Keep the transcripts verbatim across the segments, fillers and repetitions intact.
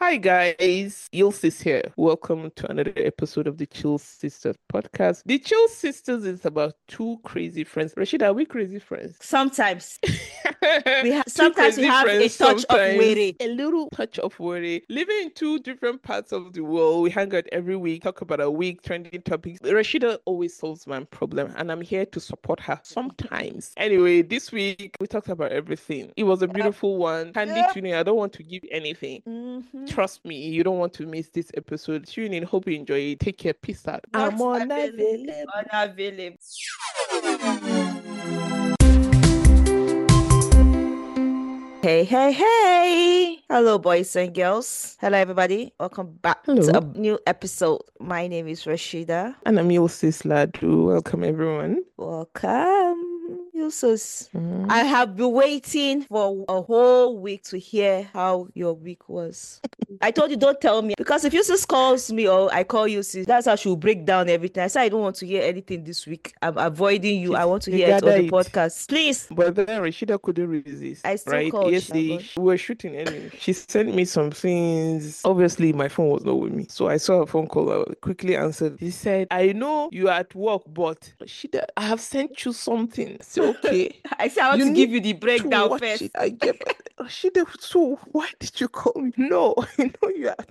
Hi guys, Ilsis here. Welcome to another episode of the Chill Sisters podcast. The Chill Sisters is about two crazy friends. Rashida, are we crazy friends? Sometimes we have Two sometimes we crazy have a friends, touch of sometimes worry. a little touch of worry. Living in two different parts of the world, we hang out every week, talk about a week, trending topics. Rashida always solves my problem, and I'm here to support her sometimes. Anyway, this week we talked about everything. It was a beautiful one. Candy Yeah. tuning. I don't want to give anything. Mhm. Trust me, you don't want to miss this episode. Tune in. Hope you enjoy it. Take care. Peace out. Not I'm available. unavailable. Unavailable. Hey, hey, hey. Hello, boys and girls. Hello, everybody. Welcome back Hello. to a new episode. My name is Rashida. And I'm Yulsis Ladu. Welcome, everyone. Welcome. Yusuf. Mm. I have been waiting for a whole week to hear how your week was. I told you don't tell me because if Yusuf calls me or I call Yusuf, that's how she'll break down everything. I said I don't want to hear anything this week. I'm avoiding you. She's- I want to you hear it on gather the it. podcast. Please. But then Rashida couldn't resist. I still right? called Yesterday, Shabosh. we were shooting anyway. She sent me some things. Obviously, my phone was not with me. So I saw a phone call. I quickly answered. She said, I know you are at work, but Rashida, I have sent you something. I said, okay. I said I want You to need give you the to breakdown watch first. it. I get Rashida, so why did you call me? No, I know you are.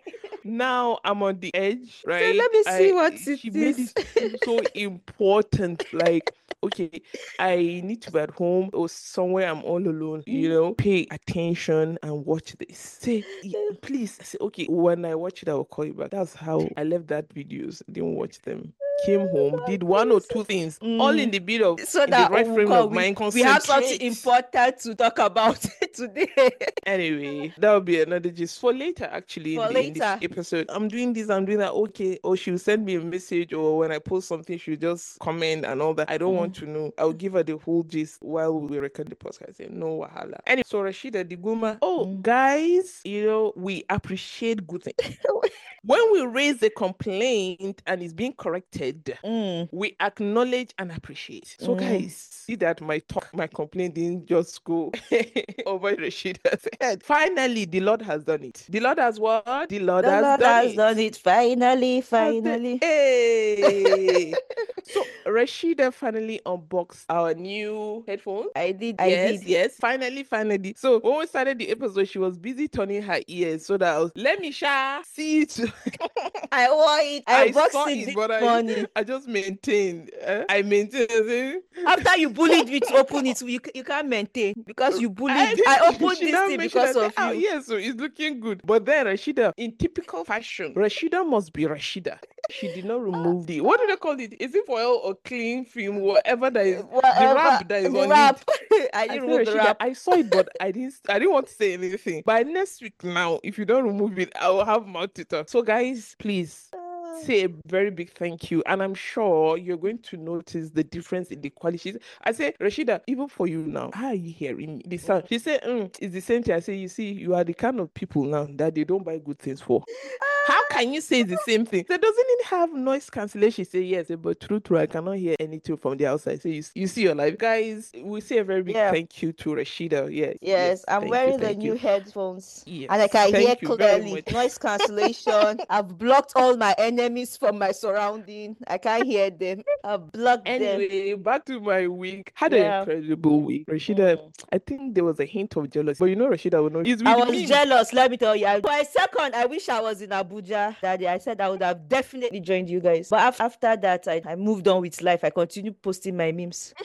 Now I'm on the edge, right? let me see I- what it she made is. it seem so important. Like, okay, I need to be at home or somewhere I'm all alone, you know, pay attention and watch this. Say, "Y- please. I say, okay, when I watch it, I will call you back. That's how I left that videos. Didn't watch them. Came home, did one or two things, all in Mm. the bit of So in that the right we'll frame call, of we, mind. we have something Concentrate. important to talk about today. Anyway, that'll be another gist for later. Actually, For in the, in the later. episode, I'm doing this, I'm doing that. Okay, or she'll send me a message, or when I post something, she'll just comment and all that. I don't want to know. I'll give her the whole gist while we record the podcast. Say, no wahala. Anyway, so Rashida Diguma. Oh, Mm. guys, you know we appreciate good things. When we raise a complaint and it's being corrected, Mm. we acknowledge and appreciate. So, Mm. guys, see that my talk, my complaint didn't just go over Rashida's head. Finally, the Lord has done it. The Lord has what? The Lord The has Lord done has it. done it. Finally, Has the- finally. Hey. So Rashida finally unboxed our new headphones. I did. I Yes, did. yes. Finally, finally. So when we started the episode, she was busy turning her ears so that I was, let me sha see it. I wore it. I, I boxed saw it it, this but I, morning. I just maintained. eh? I maintained. After you bullied me to open it, you, you can't maintain because you bullied. I, I, didn't- opened she this now thing mentioned because that, of oh, you. yes, so it's looking good. But then Rashida, in typical fashion, Rashida must be Rashida. She did not remove the, what do they call it? Is it foil or clean film? Whatever that is, the Whatever. wrap that is The on wrap. it. I I didn't said, remove the Rashida, wrap. I saw it, but I didn't I didn't want to say anything. By next week now, if you don't remove it, I will have mouth to talk. So guys, please say a very big thank you, and I'm sure you're going to notice the difference in the quality. I say, Rashida, even for you now, how are you hearing me? The sound. She said, mm, it's the same thing. I say, you see, you are the kind of people now that they don't buy good things for. How can you say the same thing? So doesn't it have noise cancellation? She say yes, but true, true, I cannot hear anything from the outside. So you, you see your life, guys. We say a very big Yeah. thank you to Rashida. Yes, Yes, I'm thank you, wearing the thank new you. headphones. Yes, And I can thank hear you very clearly. much. Noise cancellation. I've blocked all my enemies from my surrounding. I can't hear them. I've blocked them. Anyway, back to my week. Had Yeah. an incredible week. Rashida, Mm. I think there was a hint of jealousy, but you know Rashida will know. It's with I was me. jealous, let me tell you. I- For a second, I wish I was in Abuja that day. I said I would have definitely joined you guys. But af- after that, I, I moved on with life. I continued posting my memes.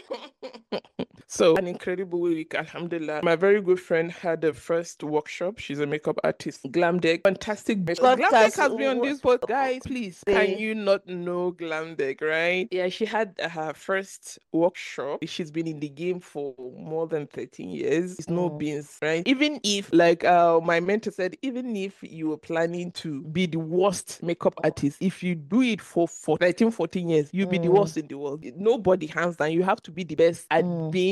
So an incredible week, alhamdulillah. My very good friend had a first workshop. She's a makeup artist. Glam Deck, fantastic. Glam Deck Podcast, has been on this podcast. Guys, please, can Say- you not know Glam Deck, right? Yeah, she had her first workshop. She's been in the game for more than thirteen years. It's no Mm. beans, right? Even if, like uh, my mentor said, even if you were planning to be the worst makeup artist, if you do it for, for thirteen, fourteen years, you'll be the Mm. worst in the world. Nobody, hands down, you have to be the best at Mm. being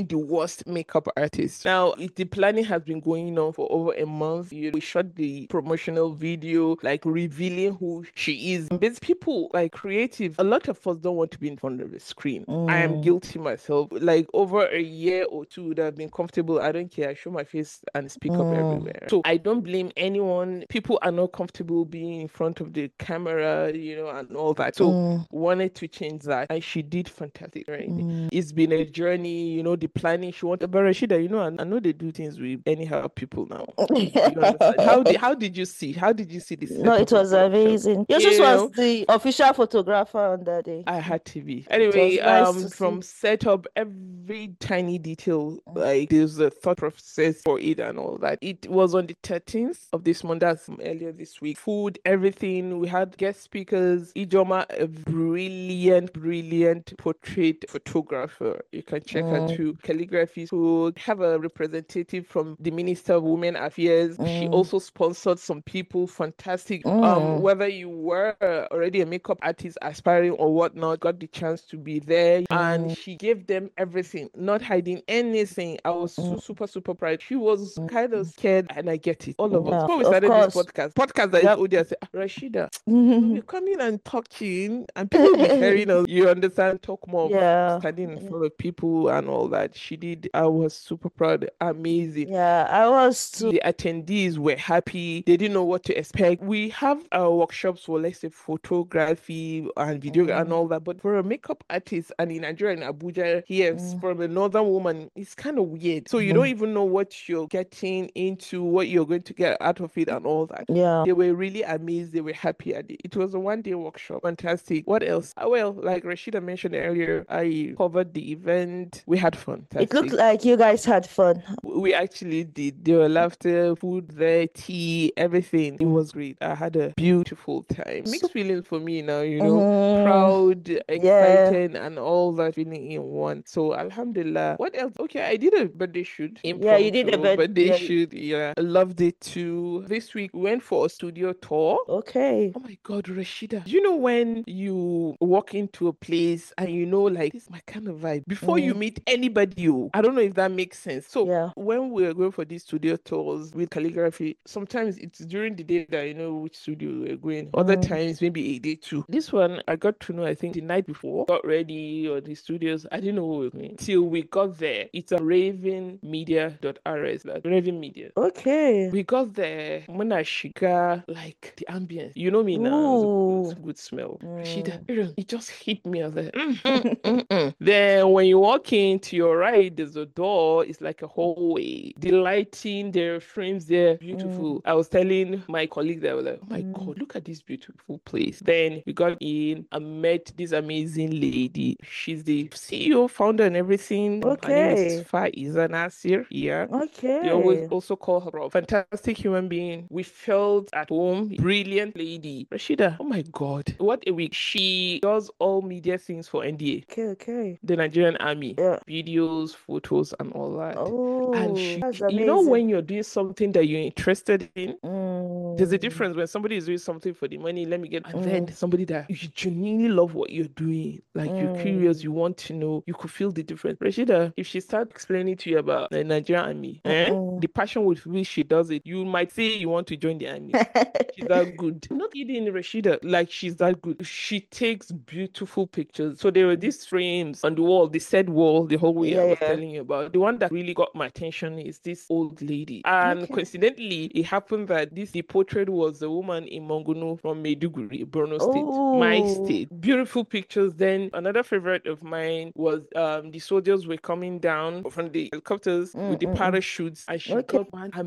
being the worst makeup artist. Now, it, the planning has been going on for over a month. You know, we shot the promotional video, like revealing who she is. But people like creative, a lot of us don't want to be in front of the screen. Mm. I am guilty myself. Like over a year or two that I've been comfortable, I don't care. I show my face and speak up Mm. everywhere. So I don't blame anyone. People are not comfortable being in front of the camera, you know, and all that. So Mm. wanted to change that, and she did fantastic. Right? Mm. It's been a journey, you know, the planning. She wanted, but Rashida, you know, I, I know they do things with anyhow people now. You understand? How did how did you see? How did you see this? No, it was amazing. Your sis You was know? the official photographer on that day. I had to be. It Anyway, was nice um, to from see. setup, every tiny detail, like there's a thought process for it and all that. It was on the thirteenth of this month, that's earlier this week. Food, everything. We had guest speakers. Ijoma, a brilliant, brilliant portrait photographer. You can check her Mm. too. Calligraphy. So have a representative from the Minister of Women Affairs. She Mm. also sponsored some people. Fantastic. Um, Mm. whether you were already a makeup artist aspiring or whatnot, got the chance to be there, and Mm. she gave them everything, not hiding anything. I was so Mm. super, super proud. She was kind of scared, and I get it. All of us. Yeah, Before we of started this course. podcast, podcast that is Yep. audio, I said, "Ah, Rashida, we'll be coming and talking, and people will be hearing us. You understand? Talk more of Yeah. standing in Yeah. front of people and all that. She did. I was super proud. Amazing. Yeah, I was too. The attendees were happy. They didn't know what to expect. We have our workshops for, let's say, photography and video and Mm. all that. But for a makeup artist, and in Nigeria, in Abuja, here, Mm. from a northern woman, it's kind of weird. So you don't Mm. even know what you're getting into, what you're going to get out of it and all that. Yeah. They were really amazed. They were happy at it. It was a one-day workshop. Fantastic. What else? Ah, well, like Rashida mentioned earlier, I covered the event. We had fun. It looked Fantastic. like you guys had fun. We actually did. There were laughter, food there, tea, everything. It Mm. was great. I had a beautiful time. Mixed So- feelings for me now, you know, Mm. proud, Yeah. excited, and all that feeling in one. So Alhamdulillah. What else? Okay, I did a birthday shoot. Yeah, you did a Impromptu bit. birthday Yeah. shoot. Yeah, I loved it too. This week we went for a studio tour. Okay. Oh my God, Rashida. Do you know when you walk into a place and you know, like, this is my kind of vibe before you Mm. meet anybody? You, I don't know if that makes sense. So, Yeah. when we were going for these studio tours with calligraphy, sometimes it's during the day that you know which studio we're going. Other Mm. times, maybe a day two. This one, I got to know, I think, the night before, got ready or the studios. I didn't know where we were going till we got there. It's a raven media dot r s, like Raven Media. Okay. We got there when I shiga, like the ambience. You know me now, it's a good, it's a Ooh. good smell. Mm. Rashida, it just hit me. I was like, mm, mm, mm, mm. Then when you walk in to your right, there's a door. It's like a hallway. The lighting, the frames there, beautiful. I was telling my colleague that I was like, oh my Mm. God, look at this beautiful place. Then we got in and met this amazing lady. She's the C E O, founder, and everything. Her name is Okay. Faiza Nasir. Yeah. They Okay. always also call her a fantastic human being. We felt at home. Brilliant lady. Rashida, oh my God. What a week. She does all media things for N D A, Okay. Okay. the Nigerian Army. Yeah. Videos, photos, and all that. And Oh, she, that's you know, amazing. when you're doing something that you're interested in, there's a Mm. difference when somebody is doing something for the money, let me get, and then Mm. somebody that you genuinely love what you're doing, like you're curious, Mm. you want to know, you could feel the difference. Rashida, if she starts explaining to you about the Nigerian Army, eh, Mm-mm. the passion with which she does it, you might say you want to join the army. She's that good. Not kidding, Rashida. Like, she's that good. She takes beautiful pictures. So there were these frames on the wall, the said wall, the hallway I Yeah. was Yeah. telling you about. The one that really got my attention is this old lady. And Okay. coincidentally, it happened that this the portrait was a woman in Mongunu from Maiduguri, Borno State, my Oh. state. Beautiful pictures. Then another favorite of mine was um the soldiers were coming down from the helicopters with the Mm-mm-mm. parachutes, and she Okay. got one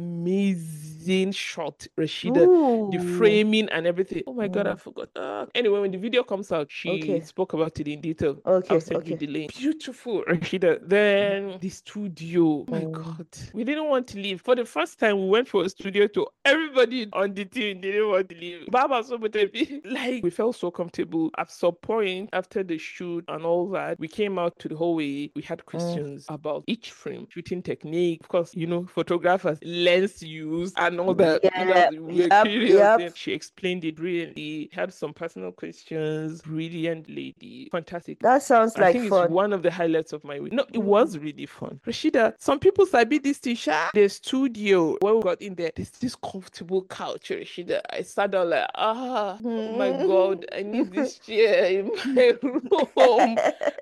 amazing shot, Rashida. The Ooh. framing and everything. Oh my God, I Mm. forgot. Ah. Anyway, when the video comes out, she Okay. spoke about it in detail. Okay. I'll send you Okay. the link. Beautiful, Rashida. Then the studio. Oh my Mm. God. We didn't want to leave. For the first time, we went for a studio tour. Everybody on on the team, they didn't want to leave. Baba so much happy. Like, we felt so comfortable. At some point, after the shoot and all that, we came out to the hallway. We had questions mm. about each frame, shooting technique, of course, you know, photographers, lens use, and all that. Yeah, You know, we were yep, curious. yep. And she explained it brilliantly. Had some personal questions. Brilliant lady. Fantastic. That sounds I like think fun. it's one of the highlights of my week. No, it was really fun. Rashida, some people sabi this t-shirt. The studio, when we got in there, there's this comfortable couch, Rashida. I sat down like, ah, oh my God, I need this chair in my room.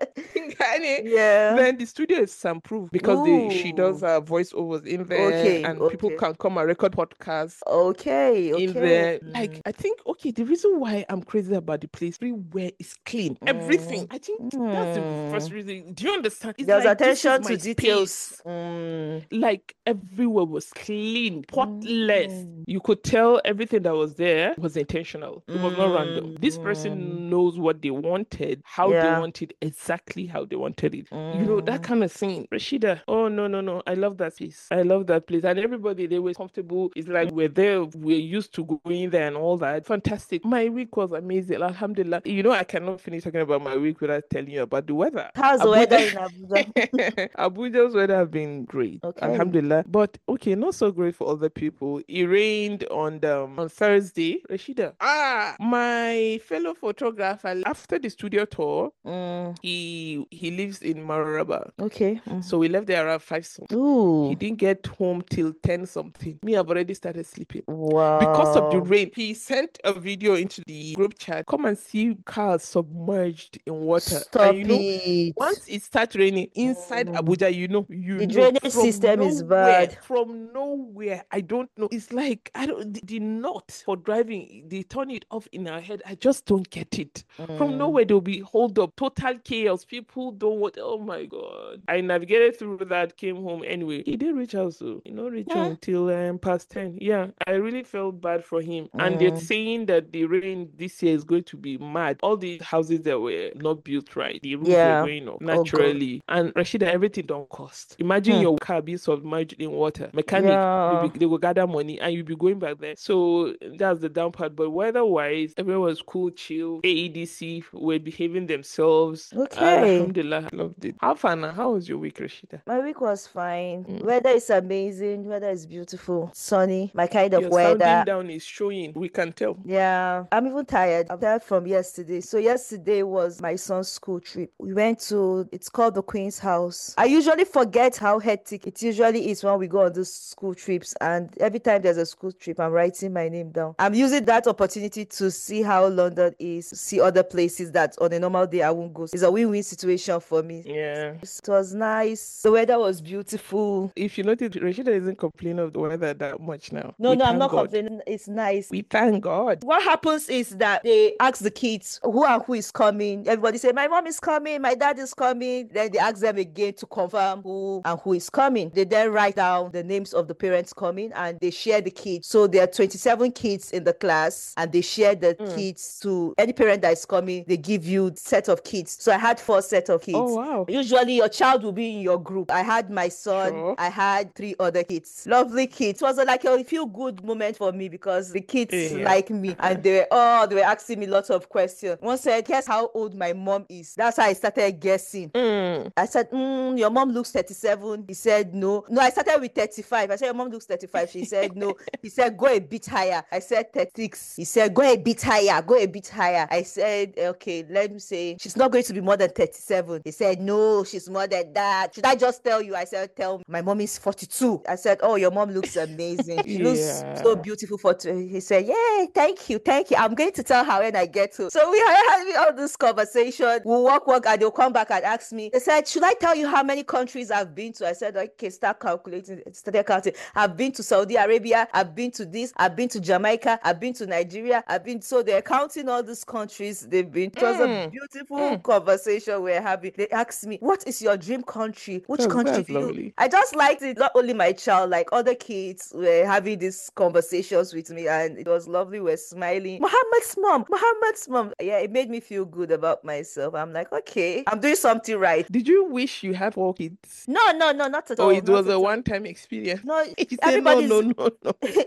Yeah. Then the studio is soundproof because they, she does her voiceovers in there, okay, and okay. people can come and record podcasts. Okay, okay. In there, like I think, okay, the reason why I'm crazy about the place, everywhere is clean, mm. everything. I think mm. that's the first reason. Do you understand? It's There's like, attention to details. Mm. Like everywhere was clean, spotless. Mm. You could tell everything that was there was intentional. It was mm. not random. This person knows what they wanted, how yeah. they wanted, exactly how they wanted it. Mm. You know, that kind of thing. Rashida, oh no, no, no. I love that place. I love that place. And everybody, they were comfortable. It's like we're there, we're used to going there and all that. Fantastic. My week was amazing. Alhamdulillah. You know, I cannot finish talking about my week without telling you about the weather. How's the weather in Abuja? Abuja's weather have been great. Okay. Alhamdulillah. But okay, not so great for other people. It rained on the, um, on Thursday. Rashida. Ah, my fellow photographer, after the studio tour, mm. he he lives in Mararaba. Okay. Mm. So we left there around five something. Ooh. He didn't get home till ten something. Me, I've already started sleeping. Wow. Because of the rain. He sent a video into the group chat. Come and see cars submerged in water. Stop and you know, it. Once it starts raining inside mm. Abuja, you know, you the know, drainage system nowhere, is bad. From nowhere, I don't know. It's like I don't the, the knot for driving. They turn it off in our head. I just don't get it. Mm. From nowhere, there'll be hold up, total chaos. People don't want. Oh my God! I navigated through that. Came home anyway. He didn't reach out, so you know, reach yeah. until um, past ten. Yeah, I really felt bad for him. Mm. And they're saying that the rain this year is going to be mad. All the houses that were not built right, the roofs yeah. were going up naturally. Oh, and Rashida, everything don't cost. Imagine hmm. your car being submerged in water. Mechanic, yeah. they, be, they will gather money and you'll be going back there. So that's the down part. But weather-wise, everyone was cool, chill. A E D C were behaving themselves. Okay. Alhamdulillah, I loved it. How fun? How was your week, Rashida? My week was fine. Mm. Weather is amazing. Weather is beautiful. Sunny. My kind of your weather. Sounding down is showing. We can tell. Yeah. I'm even tired. I'm tired from yesterday. So yesterday was my son's school trip. We went to, it's called the Queen's House. I usually forget how hectic it usually is when we go on these school trips. And every time there's a school trip, I'm writing my name down. I'm using that opportunity to see how London is, see other places that on a normal day I won't go. It's a win-win situation for me. Yeah. It was nice. The weather was beautiful. If you notice, Rashida isn't complaining of the weather that much now. No, we no, I'm not God. complaining. It's nice. We thank God. What happens is that they ask the kids who and who is coming. Everybody say, my mom is coming, my dad is coming. Then they ask them again to confirm who and who is coming. They then write down the names of the parents coming and they share the kids. So there are twenty-seven kids in the class and they share the mm. kids to any parent that is coming. They give you a set of kids. So I had four set of kids. Oh, wow. Usually your child will be in your group. I had my son. Sure. I had three other kids. Lovely kids. It was like a feel good moment for me because the kids yeah. like me and they were, oh, they were asking me lots of questions. One said, guess how old my mom is. That's how I started guessing. Mm. I said, mm, your mom looks thirty-seven. He said, no. No, I started with thirty-five. I said, your mom looks thirty-five. She said, no. He said, go a bit higher. I said, thirty-six. He said, go a bit higher. Go a bit higher. I said, okay, let me say, she's not going to be more than thirty-seven. He said, no, she's more than that. Should I just tell you? I said, tell me. My mom is forty-two. I said, oh, your mom looks amazing. She yeah. looks so beautiful for two. He said, yay, thank you, thank you. I'm going to tell her when I get to. So we had all this conversation. We'll walk, walk, and they'll come back and ask me. They said, should I tell you how many countries I've been to? I said, okay, start calculating, start counting. I've been to Saudi Arabia. I've been to this. I've been to Jamaica. I've been to Nigeria. I've been, so they're counting all these countries they've been. It was mm. a beautiful mm. conversation we're having. They asked me, what is your dream country? Which oh, country do you? Lovely. I just liked it. Not only my child, like other kids were having these conversations with me and it was lovely. We're smiling. Muhammad's mom, Muhammad's mom. Yeah, it made me feel good about myself. I'm like, okay, I'm doing something right. Did you wish you had four kids? No, no, no, not at oh, all. Oh, it was a one-time experience. No, everybody. No, no, no, no. After I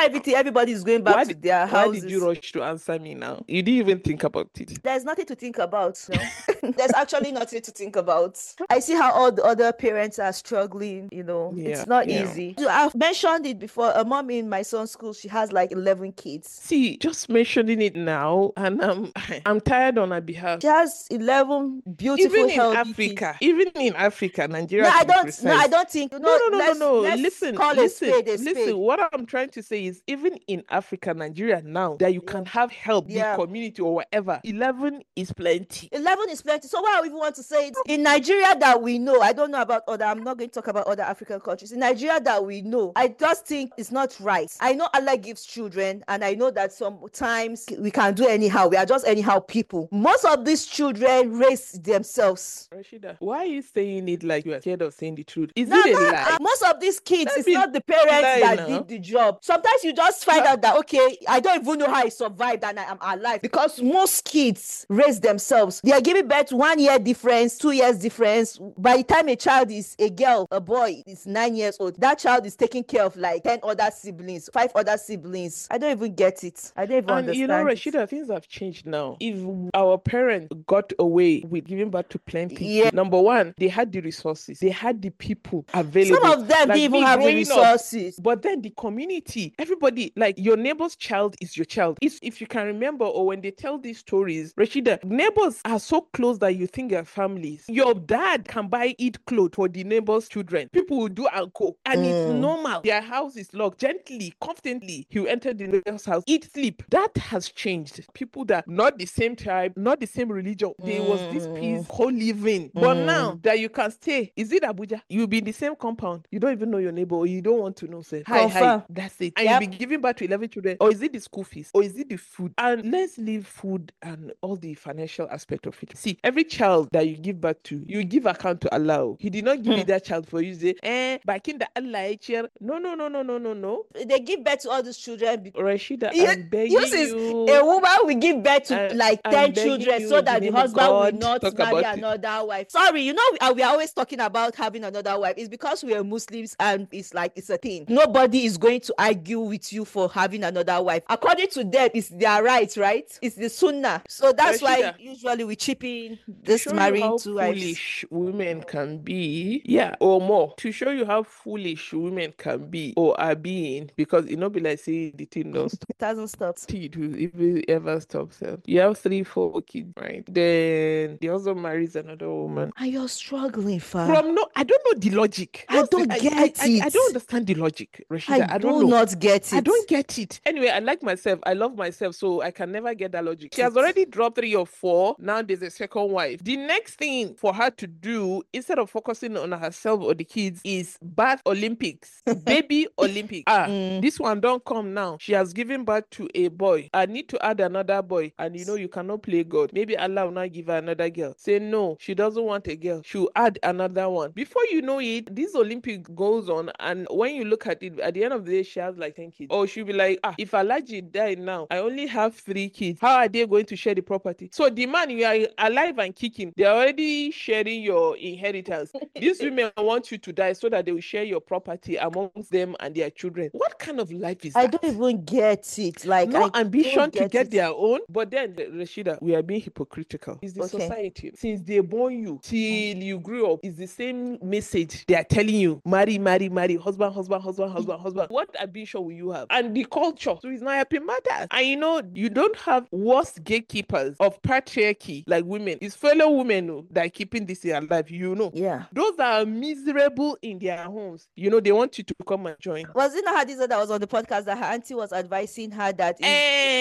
everything, everybody is going back Why to did, their why houses. did you rush to answer me now? You didn't even think about it. There's nothing to think about. No? There's actually nothing to think about. I see how all the other parents are struggling. You know, Yeah, it's not yeah. easy. I've mentioned it before. A mom in my son's school, she has like eleven kids. See, just mentioning it now, and um, I'm tired on her behalf. She has eleven beautiful, Even in healthy Africa, kids. even in Africa, Nigeria No, to I be don't. precise. No, I don't think. No, No, no, no, no, let's, no. let's Listen, call listen, a spade a listen. spade. What I'm trying to say is, even in Africa, Nigeria now, that you can Yeah. have help, Yeah. the community or whatever. eleven is plenty. eleven is plenty. So why I even want to say it in Nigeria that we know. I don't know about other. I'm not going to talk about other African countries. In Nigeria that we know, I just think it's not right. I know Allah gives children, and I know that sometimes we can do anyhow. We are just anyhow people. Most of these children raise themselves. Rashida, why are you saying it like you are scared of saying the truth? Is No, it a no, lie? uh, most of these kids, Let it's me not the parents lie that now. did the job. Sometimes you just find Huh? out that, okay, I don't even know how I survived and I am alive, because most kids raise themselves. They are giving birth one year difference, two years difference. By the time a child is a girl, a boy is nine years old, that child is taking care of like ten other siblings, five other siblings. I don't even get it. I don't even And understand you know, it. Rashida, things have changed now. If our parents got away with giving birth to plenty Yeah. kids, number one, they had the resources, they had the people available. Some of them Like didn't even me have the growing up, resources. but then the community, everybody, like your neighbor's child is your child. If, if you can remember, or when they tell these stories, Rashida, neighbors are so close that you think they're families. Your dad can buy Eid clothes for the neighbor's children. People will do anko, and it's Mm. normal. Their house is locked. Gently, confidently, he'll enter the neighbor's house, eat, sleep. That has changed. People that not the same tribe, not the same religion, there was this peace, co-living. But now Mm. that you can stay, is it Abuja? You'll be in the same compound. You don't even know your neighbor, or you don't want to know. Say, hi, hi. Confirm. That's it. And Yep. you'll be giving back to eleven children. Or is it the school fees? Or is it the food? And let's leave food and all the financial aspect of it. See, every child that you give back to, you give account to Allah. He did not give you Hmm. that child for you to say, eh, back in the Allah chair. No, no, no, no, no, no, no. They give birth to all these children. be- Rashida, You, I'm begging you see, you. a woman will give birth to I- like I'm ten begging children you so in the that the name of husband will God, not talk marry about it. another wife. Sorry, you know, we are, we are always talking about having another wife. It's because we are Muslims and it's like it's a thing. Nobody is going to argue with you for having another wife. According to them, it's their right, right? It's the sunnah. So that's why Rashida, usually we chip in to this show you marrying how two wives. foolish women can be, yeah, or more. To show you how foolish women can be or are being, because it not be like say the thing don't stop. It hasn't stopped. It will if it ever stops. Self. You have three, four kids, right? Then the husband marries another woman. And you're struggling, far. From no, I don't know the logic. I What's the- don't I, get I, I, I it. don't understand the logic, I Rashida. I, don't do know. not get it. I don't get it. Anyway, I like myself. I love myself, so I can never get that logic. She has already dropped three or four. Now there's a second wife. The next thing for her to do, instead of focusing on herself or the kids, is birth Olympics, baby Olympics. Ah, Mm. this one don't come now. She has given birth to a boy. I need to add another boy, and you know you cannot play God. Maybe Allah will not give her another girl. Say no, she doesn't want a girl. She'll add another one. Before you know it, this Olympic goes on, and when you look at it, at the end of the day, she has like ten kids. Or she'll be like, ah, if Alaji died now, I only have three kids. How are they going to share the property? So the man, you are alive and kicking. They're already sharing your inheritance. These women want you to die so that they will share your property amongst them and their children. What kind of life is I that? don't even get it. Like No I ambition don't to get get it. their own. But then, Rashida, we are being hypocritical. It's the Okay. society. Since they born you till you grew up, it's the same message they are telling you. Marry, marry, marry. Husband, husband, husband, husband, husband. What ambition will you have? And the culture. So it's not helping matters. And you know, you don't have worse gatekeepers of patriarchy like women. It's fellow women oh, that are keeping this alive, you know. Yeah. Those that are miserable in their homes, you know, they want you to come and join. Was it not Hadiza that was on the podcast that her auntie was advising her that if,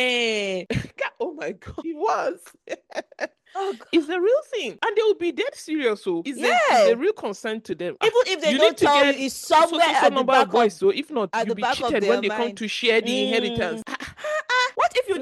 Eh, oh my God, it was. oh, God. It's a real thing, and they will be dead serious. So it's, a, it's Yeah. a real concern to them. Ah, even if they you don't need to tell get you, it's so so somewhere so at the number back of boys. of So if not, at you'll the be back of cheated their when they come mind. to share the Mm. inheritance. Ah, Ah, what if you die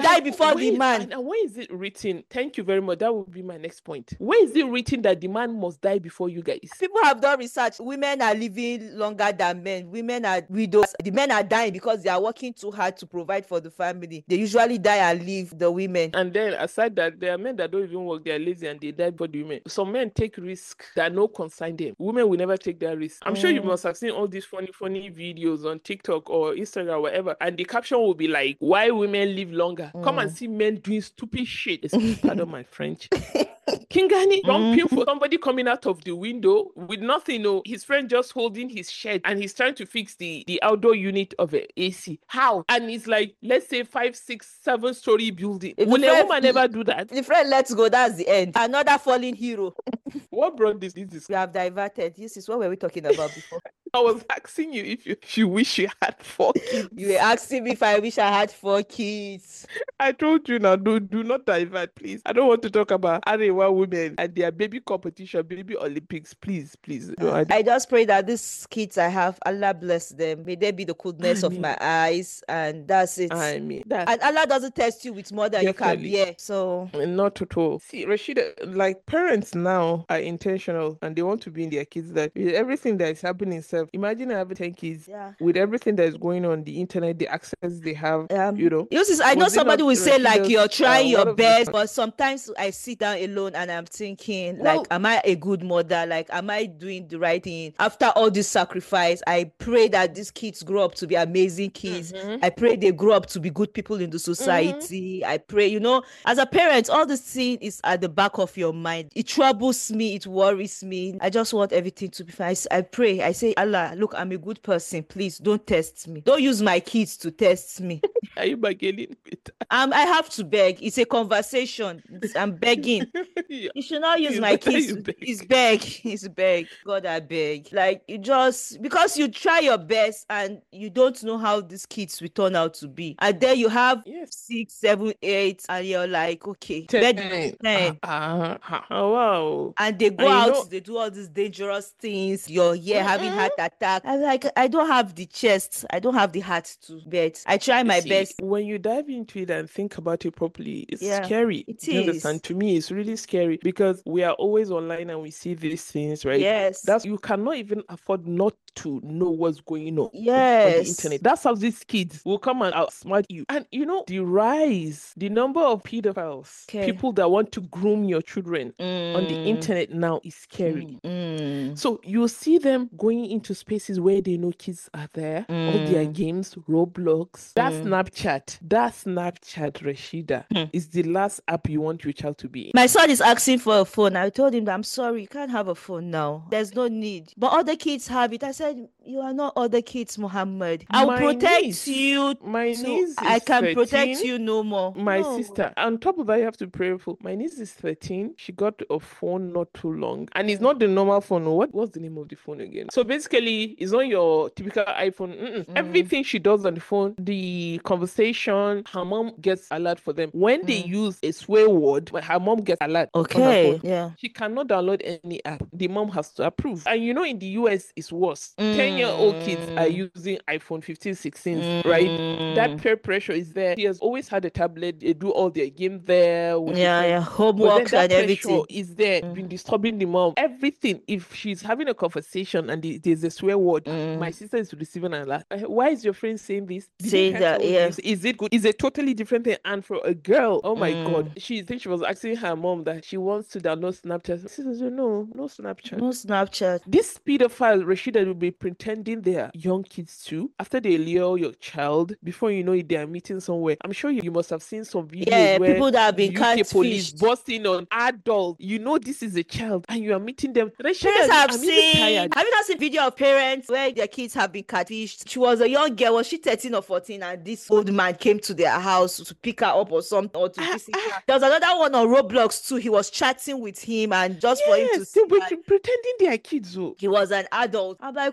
die before where the is- man. And, and where is it written? Thank you very much. That would be my next point. Where is it written that the man must die before you guys? People have done research. Women are living longer than men. Women are widows. The men are dying because they are working too hard to provide for the family. They usually die and leave the women. And then aside that, there are men that don't even work, they are lazy and they die for the women. Some men take risks that no concern them. Women will never take that risk. I'm sure you Mm. must have seen all these funny, funny videos on TikTok or Instagram or whatever. And the caption will be like, why women live longer? Come and Mm. see men doing stupid shit. Excuse- Pardon my French. Kingani jumping for somebody coming out of the window with nothing. No, his friend just holding his shed and he's trying to fix the, the outdoor unit of a A C. How? And it's like, let's say five, six, seven story building. If the Will a friend- woman ever do that? The friend lets go, that's the end. Another fallen hero. What brought this? This is We have diverted. This is what were we talking about before? I was asking you if you, if you wish you had four kids. You were asking me if I wish I had four kids. I told you now, do do not divert, please. I don't want to talk about Arewa women and their baby competition, baby Olympics. Please, please. No, I, I just pray that these kids I have, Allah bless them. May there be the goodness of Amen. my eyes, and that's it. I mean that. And Allah doesn't test you with more than Definitely. you can bear. So Not at all. See, Rashida, like parents now are intentional and they want to be in their kids' life. With everything that is happening, self. Imagine having ten kids yeah. with everything that is going on the internet, the access they have. Um, you know. you see, I know Was it somebody not will say like Rashida's, you're trying uh, your one of the- best, but sometimes I sit down alone and I'm thinking Well- like, am I a good mother? Like, am I doing the right thing? After all this sacrifice, I pray that these kids grow up to be amazing kids. Mhm. I pray they grow up to be good people in the society. I pray, you know, as a parent, all this thing is at the back of your mind. It troubles me. It worries me. I just want everything to be fine. I s- I pray. I say, Allah, look, I'm a good person. Please don't test me. Don't use my kids to test me. Are you bargaining with Um, I have to beg. It's a conversation. It's- I'm begging. Yeah. You should not use It's my better kids. you to- beg. It's beg. It's beg. God, I beg. Like, you just, because you try your best and you don't know how these kids will turn out to be. And then you have Yes. six, seven, eight, and you're like, okay, bed Ten. ten. Ah, ah, ah, wow. And they go And you out, know- they do all these dangerous things. You're here having heart attack. I'm like, I don't have the chest. I don't have the heart to bet. I try my See, best. when you dive into it and think about it properly, it's Yeah, scary. it Do you understand? is. To me, it's really scary because we are always online and we see these things, right? Yes. That's you cannot even afford not to know what's going on on the Yes. internet. That's how these kids will come and outsmart you. And you know, the rise, the number of pedophiles, Okay. people that want to groom your children on the Mm, internet now is scary. mm, So you see them going into spaces where they know kids are there, all their Mm. games, Roblox, that Mm. Snapchat, that Snapchat, Rashida, Hmm. is the last app you want your child to be in. My son is asking for a phone. I told him that I'm sorry, you can't have a phone now. There's no need. But other kids have it. I said, you are not other kids, Muhammad. I will My protect niece- you. My So niece I is can protect thirteen. you no more. My No. sister, on top of that, you have to be prayerful. My niece is thirteen. She got a phone not too long, and it's not the normal phone. What what's the name of the phone again? So basically, it's not your typical iPhone. Mm-mm. Mm. Everything she does on the phone, the conversation, her mom gets alert for them. When they Mm. use a swear word, her mom gets alert on her Okay. phone. Yeah. She cannot download any app. The mom has to approve. And you know, in the U S, it's worse. ten-year-old kids are Mm. using iPhone fifteen, sixteen, right? That Mm. peer pressure is there. She has always had a tablet. They do all their game there. With the Yeah, friends. yeah. But then Homework that and pressure everything. is there, Mm. been disturbing the mom. Everything. If she's having a conversation and the- there's a swear word, Mm. my sister is receiving an alert. Uh, Why is your friend saying this? Did Say you catch that, all yeah. this? Is it good? Is a totally different thing. And for a girl, oh my God, Mm. she think she was asking her mom that she wants to download Snapchat. She says, no, no Snapchat. No Snapchat. This pedophile, Rashida, will be pretending they are young kids too. After they lure your child, before you know it, they are meeting somewhere. I'm sure you, you must have seen some videos Yeah, where people that have been U K police catfished. busting on adults. You know this is a child, and you are meeting them. Rashida, Parents have I'm seen. even tired. Have you not seen video of parents where their kids have been catfished? She was a young girl. Was she thirteen or fourteen? And this old man came to their house to pick her up or something, or to Ah, visit ah. her. There was another one on Roblox too. He was chatting with him, and just for him to Yes, see they were her, pretending they are kids. Oh. he was an adult. I'm like, why?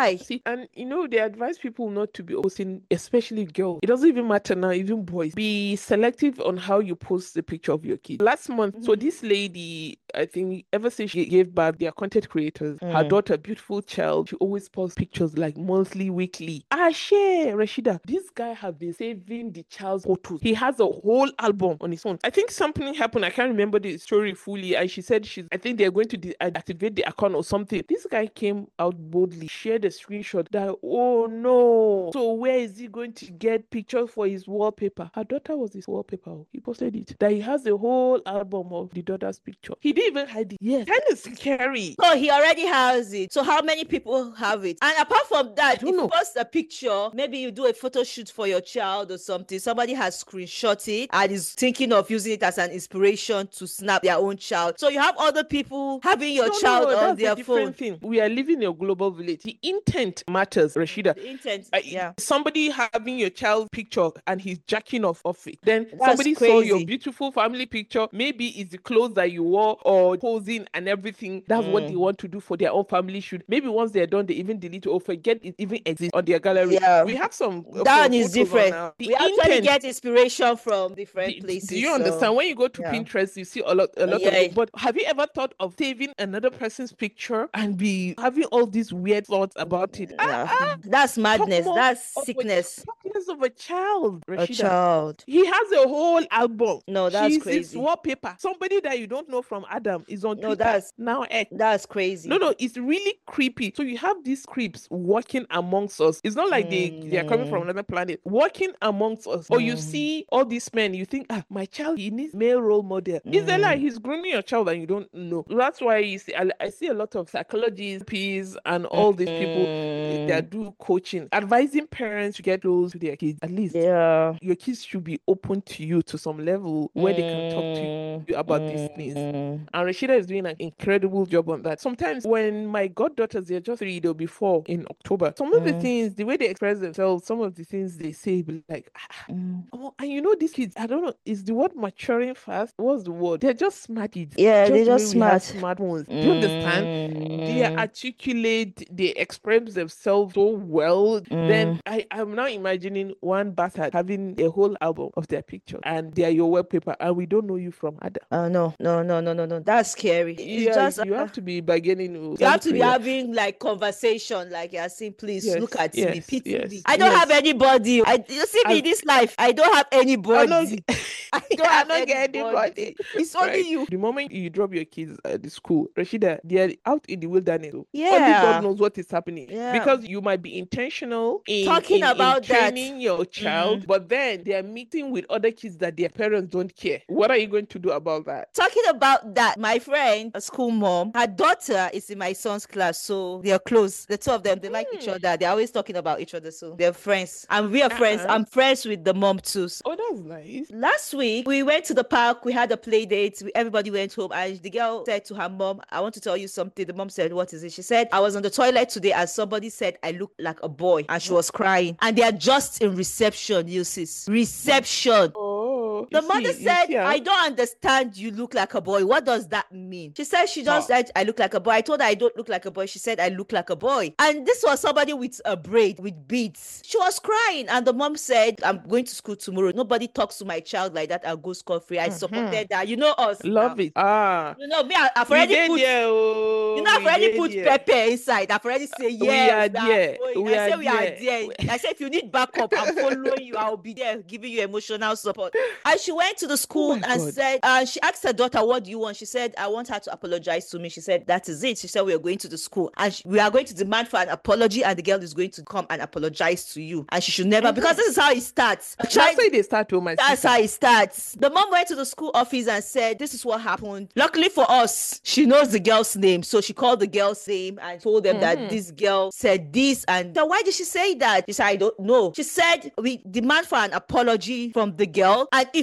Why? See, and you know, they advise people not to be posting, especially girls. It doesn't even matter now, even boys. Be selective on how you post the picture of your kid. Last month, so this lady, I think, ever since she gave birth, they are content creators. Her Mm. daughter, beautiful child, she always posts pictures like monthly, weekly. Ah, share, Rashida. This guy have been saving the child's photos. He has a whole album on his phone. I think something happened. I can't remember the story fully. And she said she's, I think they're going to deactivate the account or something. This guy came out boldly, shared a screenshot that, oh no. So where is he going to get pictures for his wallpaper? Her daughter was his wallpaper. He posted it. That he has a whole album of the daughter's picture. He didn't even hide it. Yes. Kind of scary. So he already has it. So how many people have it? And apart from that, if don't you know. post a picture, maybe you do a photo shoot for your child or something, somebody has screenshot it and is thinking of using it as an inspiration to snap their own child. So you have other people having your No, no, child no, on that's their a different phone. thing. We are living in a global village. The intent matters, Rashida. The intent, Uh, yeah. Somebody having your child picture and he's jacking off of it. Then That's somebody saw your crazy. beautiful family picture. Maybe it's the clothes that you wore or posing and everything. That's what they Mm. want to do for their own family shoot. Maybe once they're done, they even delete it or forget it even exists on their gallery. Yeah. We have some uh, That pho- is photos on different. our- the We actually intent. get inspiration from different Do, places. do you so, understand? When you go to yeah. Pinterest, you see a lot, a lot Yeah. of it. But have you ever thought of saving another person's picture and be having all these weird thoughts about it? Ah, Yeah. ah, That's madness. more That's of a- sickness. Talking of a child, A Rashida. child. He has a whole album. No, that's She's his crazy. wallpaper. Somebody that you don't know from Adam is on No, Twitter. that's Now X. that's crazy. No, no, it's really creepy. So you have these creeps walking amongst us. It's not like they, they are coming from Mm. another planet. Walking amongst us. Or you Mm. see all these men, you think, ah, my child, he needs male role model. Is there like Mm. he's grooming your child and you don't know? That's why you see, I, I see a lot of psychologists, Ps, and all these people eh, that Mm. do coaching, advising parents to get close to their kids. At least Yeah. your kids should be open to you to some level where they can talk to Mm. you about these things. Mm. And Rashida is doing an incredible job on that. Sometimes when my goddaughters, they're just three, they'll be four in October. Some of the Mm. things, the way they express themselves, some of the things they say, be like, ah, Mm. oh, and you know, these kids, I don't know, is the word maturing fast? What's the word? They're just smart kids. Yeah, they're the way just we have smart. smartphones. Do you understand? They are Mm. articulate, they express themselves so well. Then Mm. I, I'm now imagining one bastard having a whole album of their pictures and they are your wallpaper and we don't know you from Adam. Oh no, no, no, no, no, no. That's scary. It's Yeah, just you uh, have to be bargaining. with you have to be prayer. having like conversation, like you're saying, please Yes, look at me, yes, pity yes, me. I don't yes. have anybody. I you see me I- in this life. I don't have I anybody. don't, I don't I have don't get anybody. anybody. It's only Right. you. The moment you drop your kids at the school, Rashida, they are out in the wilderness. Only Yeah. God knows what is happening. Yeah. Because you might be intentional in, Talking in, in about that. training your child, Mm. but then they are meeting with other kids that their parents don't care. What are you going to do about that? Talking about that, my friend, a school mom, her daughter is in my son's class, so they're close. The two of them, they like each other. They're always talking about each other, so they're friends. And we are friends. Uh-uh. I'm friends with the mom too. So Oh, that's nice. last week, we went to the park. We had a play date. We, everybody went home. And the girl said to her mom, I want to tell you something. The mom said, what is it? She said, I was on the toilet today and somebody said I look like a boy. And she was crying. And they are just in reception, you sis. Reception. Oh, The you mother see- you said, see, huh? I don't understand you look like a boy. What does that mean? She said she just Huh. said I look like a boy. I told her I don't look like a boy. She said I look like a boy. And this was somebody with a braid, with beads. She was crying. And the mom said, I'm going to school tomorrow. Nobody talks to my child like that. I'll go school free. I supported that. You know us. Love now. it. Ah. You know, me, I- I've We already did put there, oh, you know, I've we already did put there. pepper inside. I've already said yes. We are there. going. We I are said we are there. there. I said if you need backup, I'm following you. I'll be there giving you emotional support. And she went to the school my and God. said, uh, she asked her daughter, what do you want? She said, I want her to apologize to me. She said, that is it. She said, we are going to the school and she- we are going to demand for an apology and the girl is going to come and apologize to you. And she should never, because this is how it starts. A child- That's how they start to my that's sister. how it starts. The mom went to the school office and said, this is what happened. Luckily for us, she knows the girl's name. So she called the girl's name and told them that this girl said this. And so why did she say that? She said, I don't know. She said, we demand for an apology from the girl. And if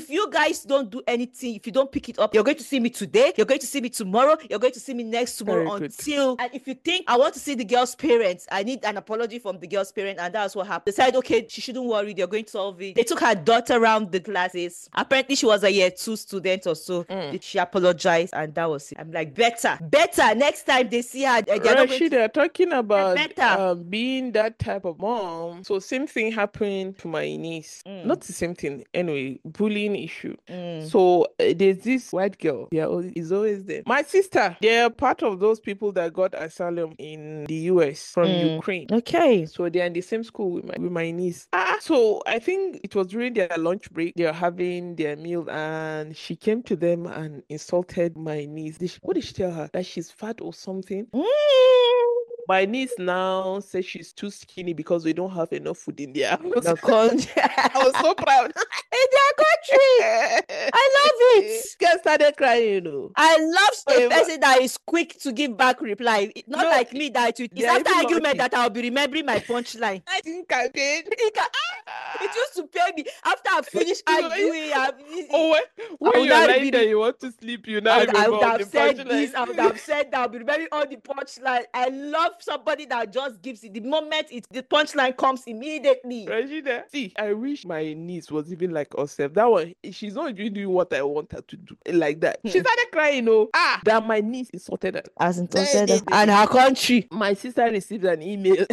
if you guys don't do anything, if you don't pick it up, you're going to see me today, you're going to see me tomorrow, you're going to see me next tomorrow. Very good. Until, and if you think I want to see the girl's parents, I need an apology from the girl's parent, and that's what happened. They said, okay, she shouldn't worry, they're going to solve it. They took her daughter around the classes. Apparently she was a year two student or so. Mm. She apologized, and that was it. I'm like, better better next time they see her, they're not going to- Rashida, talking about better. um, being that type of mom. So same thing happened to my niece. Mm. Not the same thing. Anyway, bullying issue. Mm. So uh, there's this white girl. Yeah, is always there. My sister, they're part of those people that got asylum in the U S from Mm. Ukraine. Okay. So they're in the same school with my, with my niece. Ah, so I think it was during their lunch break. They were having their meal, and she came to them and insulted my niece. Did she- what did she tell her? That she's fat or something? Mm. My niece now says she's too skinny because we don't have enough food in their house. The country. I was so proud. In their country. I love it. Girl started crying, you know. I love a Whatever. person that is quick to give back reply. It- Not No, like me that it, it's they are after even argument lucky. that I'll be remembering my punchline. I think I did. It can- it used to pay me after I finished You know, arguing. I, Oh, when, when would you're not lying be- that you want to sleep, you I now would, I remember would all have the said punchlines. this, I would have said that, I'll be remembering all the punchline. I love somebody that just gives it. The moment it the punchline comes immediately. Rashida, see, I wish my niece was even like herself. That one, she's not even doing what I want her to do like that. She Hmm. started crying, oh, ah, that my niece insulted her. As in They- consider- they- they- and her country. My sister received an email.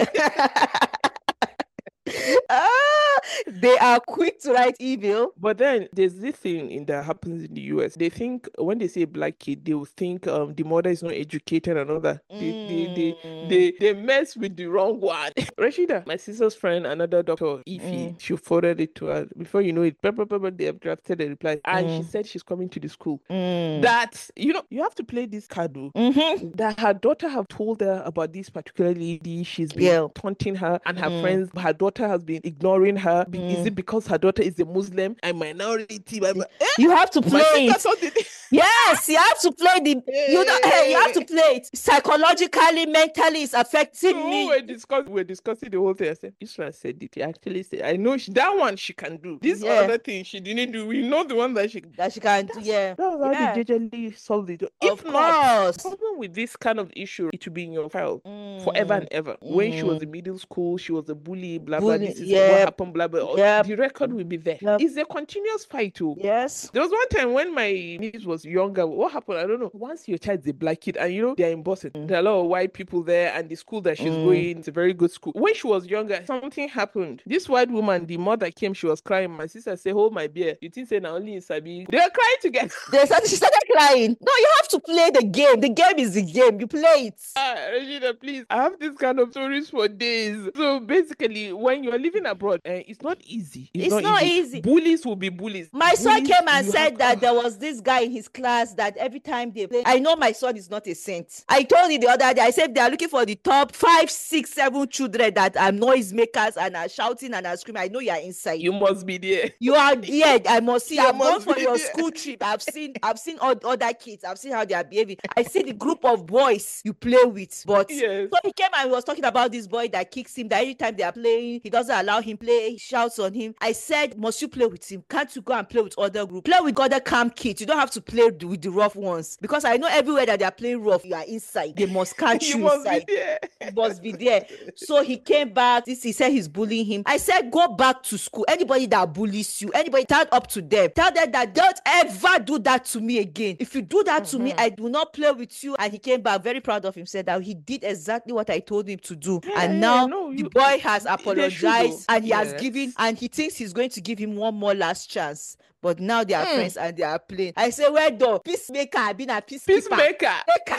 Ah, they are quick to write email. But then there's this thing in that happens in the U S. They think when they say black kid, they will think um the mother is not educated and all that. They, they, they, Mm. they, they mess with the wrong one. Rashida, my sister's friend, another doctor, Ify, Mm. she forwarded it to her. Before you know it, pepper, pepper, they have drafted a reply. And she Mm. said she's coming to the school. Mm. That, you know, you have to play this card. oh, Mhm. That her daughter have told her about this particular lady. She's been Yeah. taunting her, and her Mm. friends, her daughter has been ignoring her. Be- Is Mm. it because her daughter is a Muslim and minority? My, eh? You have to play My it. sister told it. Yes, you have to play the. You know, hey, you have to play it psychologically, mentally. It's affecting So me. we're discussing, we're discussing the whole thing. I said, Isra said it. He actually said, I know she, that one she can do. This Yeah. other thing she didn't do. We know the one that she. That she can do. Yeah. That was how Yeah. they generally solved it. If Of not, course. problem with this kind of issue, it will be in your file forever and ever. When she was Mm. in middle school, she was a bully, blah, blah, Bully, this is yep. what happened, blah, blah. Yep. The record will be there. Yep. It's a continuous fight, too. Yes. There was one time when my niece was younger. What happened? I don't know. Once your child is a black kid, and you know they're in Boston, Mm. there are a lot of white people there, and the school that she's Mm. going is a very good school. When she was younger, something happened. This white woman, the mother came, she was crying. My sister said, "Hold my beer." You think say now only in Sabi? They were crying together. They started, she started crying. No, you have to play the game. The game is the game. You play it. Ah, Regina, please. I have this kind of stories for days. So basically, when you're living abroad, uh, it's not easy. It's not easy. Bullies will be bullies. My son Bullies, came and you said have- that there was this guy in his class that every time they play, I know my son is not a saint. I told you the other day, I said they are looking for the top five, six, seven children that are noisemakers and are shouting and are screaming. I know you are inside. You must be there. You are there. I must see. You I've gone must for be your there. school trip. I've seen. I've seen all other kids. I've seen how they are behaving. I see the group of boys you play with. But Yes. so he came and he was talking about this boy that kicks him. That every time they are playing, he doesn't allow him play. He shouts on him. I said, must you play with him? Can't you go and play with other group? Play with other calm kids. You don't have to play with the rough ones because I know everywhere that they are playing rough, you are inside. They must catch You you, must inside. be there. He must be there. So he came back. This he said he's bullying him. I said, go back to school. Anybody that bullies you, anybody, stand up to them. Tell them that don't ever do that to me again. If you do that to me, I do not play with you. And he came back very proud of himself that he did exactly what I told him to do. Yeah, and now no, the you- boy has they should apologized though. and he has Yes. given and he thinks he's going to give him one more last chance. But now they are Mm. friends and they are playing. I say, well done, peacemaker. I've been a peacekeeper. Peacemaker.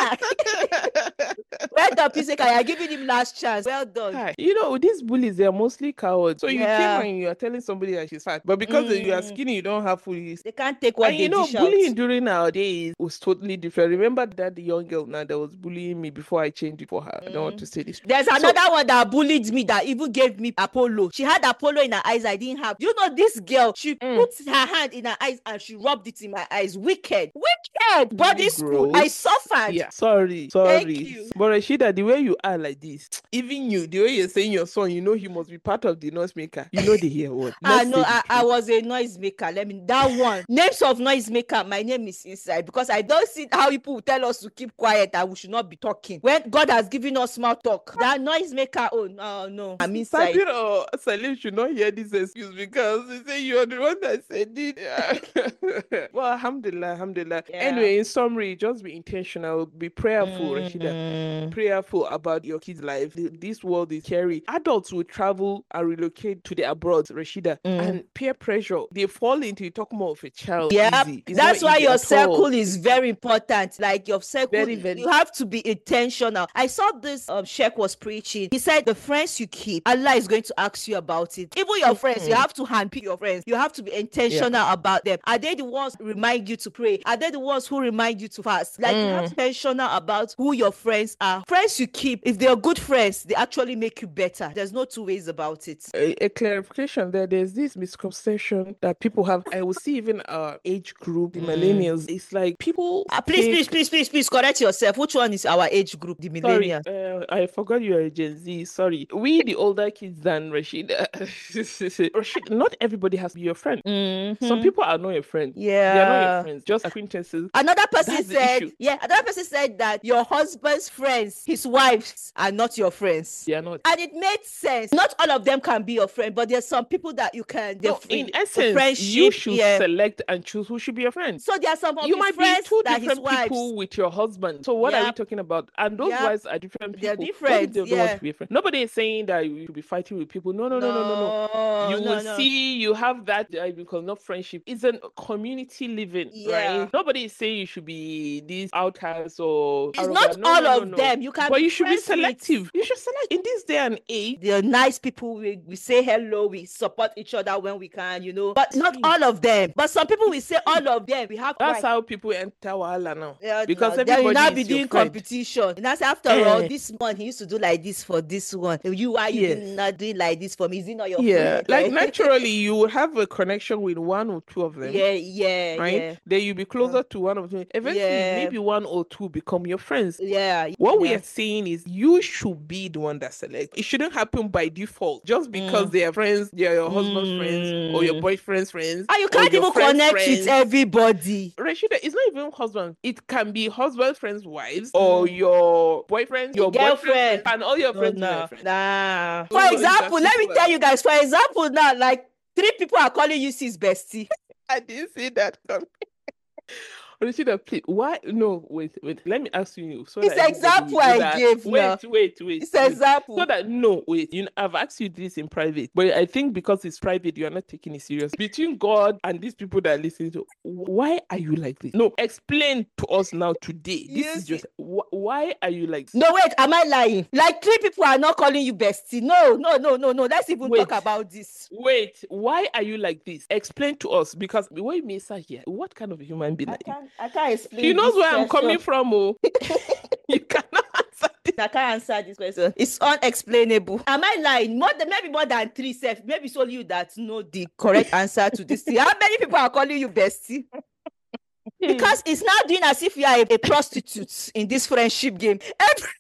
Well done, peacemaker. You're giving him last chance. Well done. Hi. You know, these bullies, they are mostly cowards. So you Yeah. came and you are telling somebody that she's fat. But because you are Mm. skinny, you don't have food. They can't take what And they you know, dish out. bullying during our days was totally different. Remember that young girl now that was bullying me before I changed it for her. I don't want to say this. There's So- another one that bullied me that even gave me Apollo. She had Apollo in her eyes I didn't have. You know this girl, she Mm. put her hand in her eyes and she rubbed it in my eyes. Wicked. Wicked. scared. Boarding school, I Gross. suffered. Yeah, sorry, Thank sorry. you. But Rashida, the way you are like this, even you, the way you're saying your son, you know he must be part of the noisemaker. You know the hear word. Ah, Let's no, say the I, I truth. was a noisemaker. Let me, that one. Names of noisemaker, my name is inside because I don't see how people will tell us to keep quiet and we should not be talking. When God has given us mouth talk, that noisemaker, oh, no, no, I'm inside. Sabir or Salim should not hear this excuse because they say you're the one that said it. Well, alhamdulillah, alhamdulillah. Yeah. Anyway, in summary, just be intentional, be prayerful, Rashida. Mm. Prayerful about your kids' life. Th- This world is scary. Adults will travel and relocate to the abroad, Rashida, Mm. and peer pressure. They fall into it. Talk more of a child. Yeah, Easy. It's that's not why easy your at circle all. is very important. Like your circle, Very, very. you have to be intentional. I saw this um Sheikh was preaching. He said the friends you keep, Allah is going to ask you about it. Even your friends, you Mhm. have to handpick your friends. You have to be intentional about them. Are they the ones who remind you to pray? Are they the ones who remind you to fast? Like you have to be intentional about who your friends are. Friends you keep, if they're good friends, they actually make you better. There's no two ways about it. A, a clarification there. There's this misconception that people have. I will see even our age group, the millennials. It's like people. Ah, please, take- please, please, please, please correct yourself. Which one is our age group, the Sorry, millennials? uh, I forgot you are a Gen Z. Sorry. We, the older kids than Rashida. Rashid, not everybody has to be your friend. Mhm. Some people are not your friend. They are not Yeah. your friends, just acquaintances. Another person That's the said, issue. yeah, another person said that your husband's friends, his wives, are not your friends. They are not. And it made sense. Not all of them can be your friend, but there's some people that you can. the No, fr- in the essence, friendship, you should yeah. select and choose who should be your friend. So there are some of You his might be friends two that his different wives. people with your husband. So what are we Yep. talking about? And those Yep. wives are different people. They're What if different, they don't want yeah. to be a friend? Nobody is saying that you should be fighting with people. No, no, no, no, no, no. No, You no, will no. see you have that uh, because not friendship. It's a community living, Yeah. right? Nobody is saying you should be these outcasts or It's arrogant. not No, all no, no, of no. them. You can But be you should be friends with- selective. You should select in this day and age. They're nice people. We, we say hello. We support each other when we can, you know. But not See. all of them. But some people will say all of them. We have That's right. how people enter Wahala now. Yeah, because no, then you now everybody be is your doing friend. competition. And that's after all, Eh. this one he used to do like this for this one. You are you Yes. doing- not doing like this for me? Is he not your Yeah, friend? like naturally you will have a connection with one or two of them. yeah, yeah, Right? yeah, Then you be closer to one of them. Eventually, Yeah. maybe one or two become your friends. yeah. What we yeah. are saying is you should be the one that selects. It shouldn't happen by default. Just because Mm. they are friends, they are your husband's friends or your Mm. boyfriend's friends. And you or can't your even friend's connect friends. with everybody. Rashida, it's not even husband. It can be husband friends' wives or Mm. your boyfriend, your boyfriend, Girlfriend. and all your No, friends. no, Are friends. nah. So For it's as example, let me simple tell as- you guys. For example, now like three people are calling you sis bestie. I didn't see that coming. Rashida, please, why? No, wait, wait. Let me ask you. So It's that everybody example will know I that- gave Wait, now. wait, wait. It's wait. example. So that no, wait. You know, I've asked you this in private, but I think because it's private, you are not taking it serious. Between God and these people that are listening to, why are you like this? No, explain to us now today. This You is see- just wh- why are you like this? No, wait, am I lying? Like three people are not calling you bestie. No, no, no, no, no. Let's even Wait. talk about this. Wait, why are you like this? Explain to us because the way Mesa here, what kind of a human being I are you? can't, I can't explain. She knows this where I'm question. coming from, oh. You cannot answer this. I can't answer this question. It's unexplainable. Am I lying? More than maybe more than three self. Maybe it's only you that know the correct answer to this thing. How many people are calling you bestie? Because it's now doing as if you are a, a prostitute in this friendship game. Every,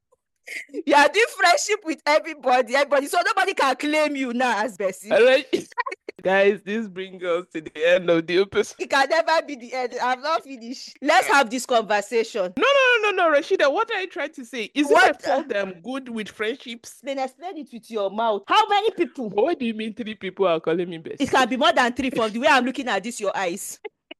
you are doing friendship with everybody, everybody. So nobody can claim you now as bestie. All right. Guys, this brings us to the end of the episode. It can never be the end. I'm not finished. Let's have this conversation. No, no, no, no, no, Rashida. What are you trying to say? Is What? it my fault that I'm good with friendships? Then explain it with your mouth. How many people? What do you mean three people are calling me best? It can be more than three from the way I'm looking at this, your eyes.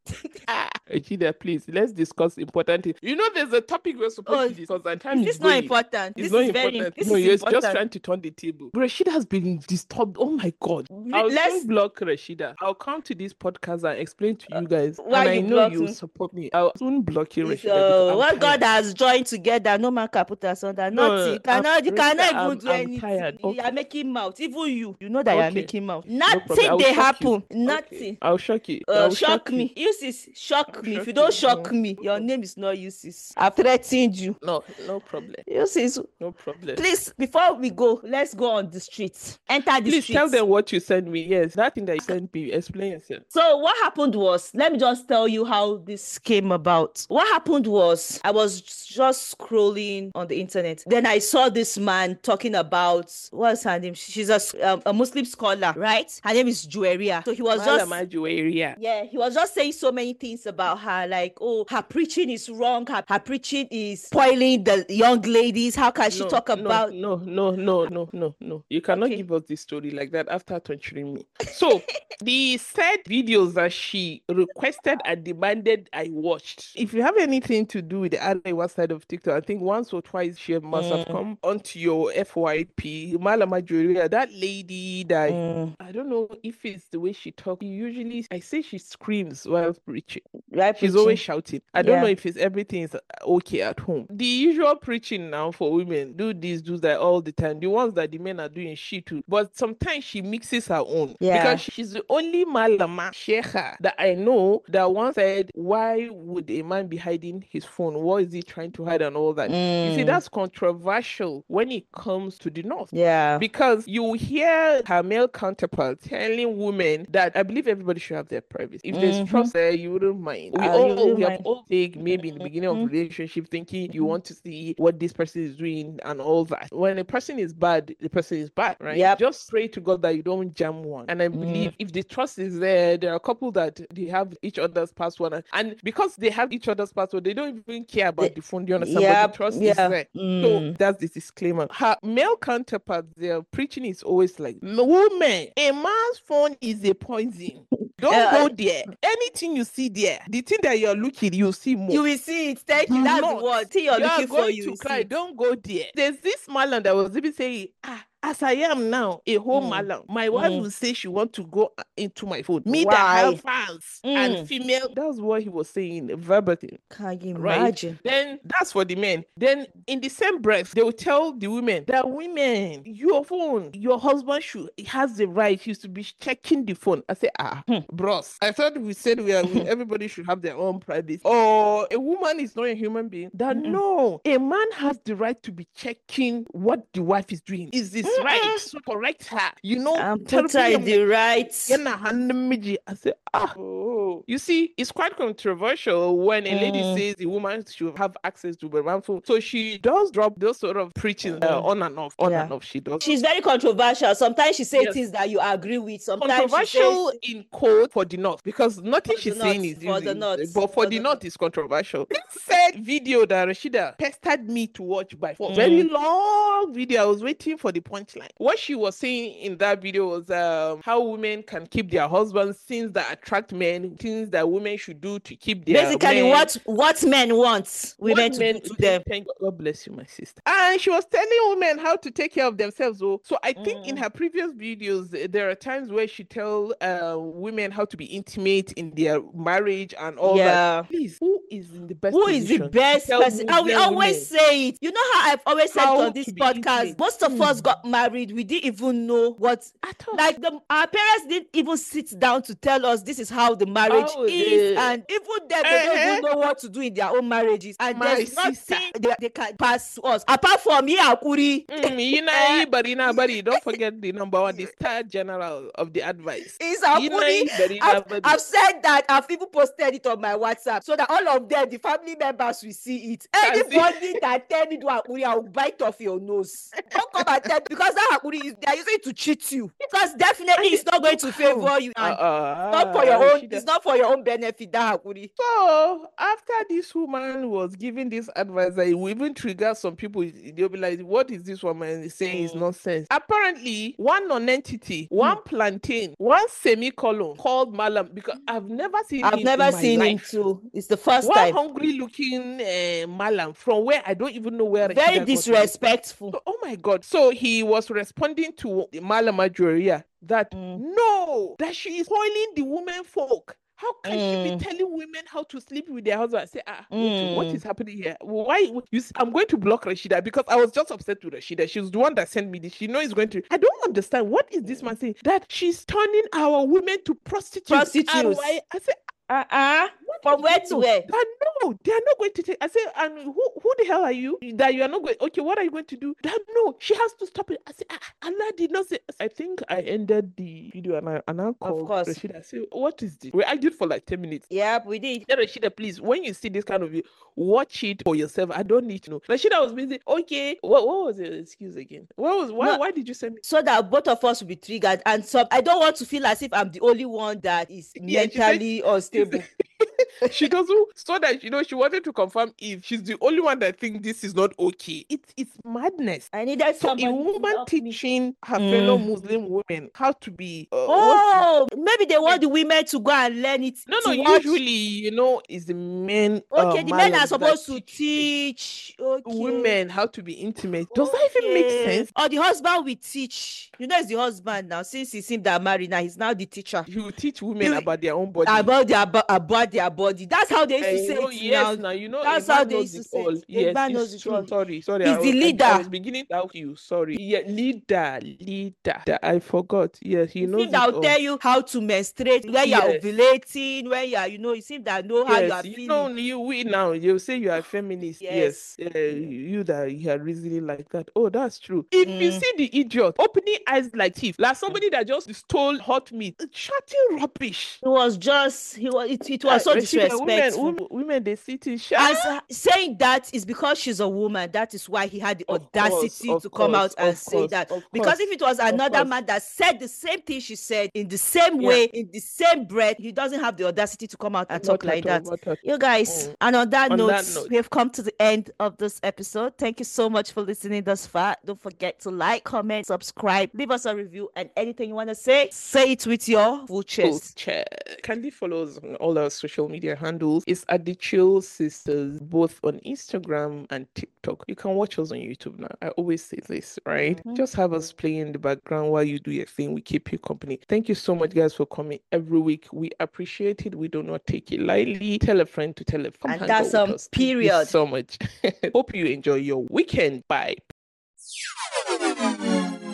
Rashida, please, let's discuss important things. You know, there's a topic we're supposed Oh, to discuss, and time This is is not going. important. It's This not is very important. this no, is you're important. just trying to turn the table. Rashida has been disturbed. Oh my God. I'll Let's- soon block Rashida. I'll come to this podcast and explain to you guys. why and I you know block you me? support me. I'll soon block you, Rashida. It's, because uh, I'm what tired. God has joined together, no man can put us under. No, Nothing. I'm- Cannot, you Rashida, cannot even I'm- do I'm anything. tired. You Okay. are making mouth. Even you, you know that you are Okay. making mouth. No problem. I Nothing will they shock you. happen. Okay. Nothing. I'll shock you. Uh, I'll shock you. me. You Usis, shock I'll me. If shock you don't you. shock No, me, no your problem. name is not Usis. I've threatened you. No, no problem. Usis, No problem. please, before we go, let's go on the streets. Enter the Please tell streets. them what you sent me. Yes, that thing that you sent me. Explain yourself. So what happened was, let me just tell you how this came about. What happened was, I was just scrolling on the internet. Then I saw this man talking about, what's her name? She's a, um, a Muslim scholar, right? Her name is Juwairiya. So he was just, Malama Juwairiya. yeah, he was just saying so many things about her, like, oh, her preaching is wrong. Her, her preaching is spoiling the young ladies. How can she No, talk no, about? no, no, no, no, no, no. You cannot Okay. give us this story like that after torturing me. So the said videos that she requested and demanded I watched. If you have anything to do with the Arewa side of TikTok, I think once or twice she must have Mm. come onto your F Y P. Malama Juwairiya, that lady that Mm, I don't know if it's the way she talks. Usually, I say she screams while preaching. right, She's always preaching. shouting. I don't know Yeah. if it's everything is okay at home. The usual preaching now for women, do this, do that all the time. The ones that the men are doing, she too. But sometimes she mixes her own. Yeah. Because she's the only malama sheikha that I know that once said, why would a man be hiding his phone? What is he trying to hide and all that? You see, Mm, that's controversial when it comes to the north. yeah. Because you hear her male counterpart telling women that I believe everybody should have their privacy. If there's Mhm. trust there, you wouldn't mind. We Uh, you all wouldn't we have mind. all take maybe in the beginning of Mhm. relationship thinking you Mhm. want to see what this person is doing and all that. When a person is bad, the person is bad, right? Yep. Just pray to God that you don't jam one. And I believe if the trust is there, there are a couple that they have each other's password, and, and because they have each other's password, they don't even care about The- the phone. Do you understand? But Yep. the trust is Yeah. there. So Mm. that's the disclaimer. Her male counterpart, their preaching is always like, woman, a man's phone is a poison. Don't Uh, go there. Anything you see there, the thing that you're looking, you see more. You will see it. Thank you. Do That's the not. word. See, you're You are looking for. going You to will cry. see it. Don't go there. There's this malam that was even saying, ah, as I am now, a whole Mm. malam. My wife Mm. will say she want to go uh, into my phone. Me that Why? have fans and Mm. female. That's what he was saying verbatim. Can you Right. imagine? Then that's for the men. Then in the same breath, they will tell the women that women, your phone, your husband should he has the right. He should be checking the phone. I say, ah, Hmm. bros. I thought we said we are we, everybody should have their own privacy. Or a woman is not a human being. That Mm-mm. no, a man has the right to be checking what the wife is doing. Is this Mm-mm. right? So correct her. You know, I'm put her in the right. Yana handmiji. I say, ah, oh. You see, it's quite controversial when a lady Mm. says the woman should have access to the man phone. So she does drop those sort of preaching uh, Mm. on and off, on Yeah. and off. She does. She's very controversial. Sometimes she says Yes. things that you agree with. Sometimes she Controversial says in code for the north because nothing For she's the saying north, is for the using, north, but for, for the the north is controversial. This said video that Rashida pestered me to watch by force. Mm. Very long video. I was waiting for the punchline. What she was saying in that video was um, how women can keep their husbands, things that attract men, things that women should do to keep their basically men. what what men want women What to men do to would them. Thank God. God bless you, my sister. And she was telling women how to take care of themselves. Oh, so I think in Mm. her previous videos, eh, there are times where she tell uh, women how to be intimate in their marriage and all that. Yeah. Please, who is in the best Who is the position to best tell person? And we Muslim always women say it. You know how I've always said it how on this to be podcast. intimate? Most of us Mm. got married. We didn't even know what At all. like the our parents didn't even sit down to tell us this is how the marriage Oh, is. the- And even them, they don't Uh-huh. even know what to do in their own marriages. And My there's sister. nothing they, they can pass us. Apart from me, Akuri. Mm, Yinai Barina Bari. Don't forget the number one, the star general of the advice. Is Akuri. Yinai Barina I've, Bari. I've said that. I've even posted it on my WhatsApp so that all of them, the family members, will see it. Can see. Anybody that tell me do Akuri, I will bite off your nose. Don't come and tell me because that Akuri is they are using it to cheat you. Because definitely it's not going to favor you. And Uh-uh. not for your own. Rashida. It's not for your own benefit. That Akuri. So after this woman was giving this advice, that it will even trigger some people. They'll be like, "What is this woman saying? Is Mm. nonsense." Apparently, one non-entity, one plantain, one semicolon called Malam because I've never seen. I've him never in my seen him life. too. It's the first One time. hungry-looking uh, Malam from where I don't even know where. Very Rashida got him. disrespectful. So, oh my God. So he was responding to the Malama Juwairiya that Mm. no, that she is spoiling the women folk. How can she Mm. be telling women how to sleep with their husband? I say, ah, wait, what Mm. is happening here? Why? You see, I'm going to block Rashida because I was just upset with Rashida. She was the one that sent me this. She knows going to. I don't understand. What is this man saying? That she's turning our women to prostitutes. Prostitutes. And why? I say, Uh-uh. What From do where you to know? where? That no, they are not going to take. I say, and who who the hell are you? That you are not going. Okay, what are you going to do? That no, she has to stop it. I say, ah, Allah did not say. I think I ended the video and I and I Of called course. Rashida. I say, what is this? We argued for like ten minutes. Yep, we did. Yeah, Rashida, please, when you see this kind of video, watch it for yourself. I don't need to know. Rashida was busy. Okay, what what was the excuse again? What was why No, why did you send me? so that both of us will be triggered. And so I don't want to feel as if I'm the only one that is Yeah, she said mentally she unstable. said she doesn't so that you know she wanted to confirm if she's the only one that thinks this is not okay. It's it's madness. I needed So a somebody to woman help me. teaching her fellow Mm. Muslim women how to be uh, what's Oh, maybe they want the women to go and learn it no to no watch. usually you know is the men uh Okay, the men are malams that supposed to teach teach. Okay. women how to be intimate. Does that even make Okay. sense? Or the husband will teach. You know, it's the husband now. Since he's him that married now, he's now the teacher. He will teach women You- about their own body. About their bo- about their body. That's how they used to Eh, you say know, it yes, now. now you know a That's how man they knows used to it say all. it. A Yes, man knows it's it all. true. Sorry, sorry. He's I, the was- I, I leader. was beginning to doubt you. Sorry. Yeah, leader, leader. That I forgot. Yes, he It's knows him that it will all. tell you how to menstruate, when you're Yes. ovulating, when you're, you know, it's him that know how you are Yes, you know, feeling. you we now you say you are feminist. Yes, Yes. uh, you that you are reasoning like that. Oh, that's true. If you Mm. see the idiot opening eyes like thief, like somebody that just stole hot meat, chatting rubbish. It was just, he was, it, it Uh, was so Rashida, women, disrespectful. women, women, they sit in sha. And sa- saying that is because she's a woman. That is why he had the Of course, audacity of to come course, out and of say course, that. of Because course, if it was of another course. man that said the same thing she said in the same Yeah. way, in the same breath, he doesn't have the audacity to come out and talk Not like at all, that. not at You guys, Mm. and on that On note, that note. we have come to the end of this episode. Thank you so much for listening thus far. Don't forget to like, comment, subscribe, leave us a review, and anything you want to say, say it with your full Full chest. check. Kindly follow us on all our social media handles. It's at the Chill Sisters, both on Instagram and TikTok. You can watch us on YouTube now. I always say this, right? Mhm. Just have us play in the background while you do your thing. We keep you company. Thank you so much, guys, for coming every week. We appreciate it. We do not take it lightly. Tell a friend to tell a friend. Come And hang that's out with um us. Thank you period. so much. Hope you enjoy your weekend. Bye.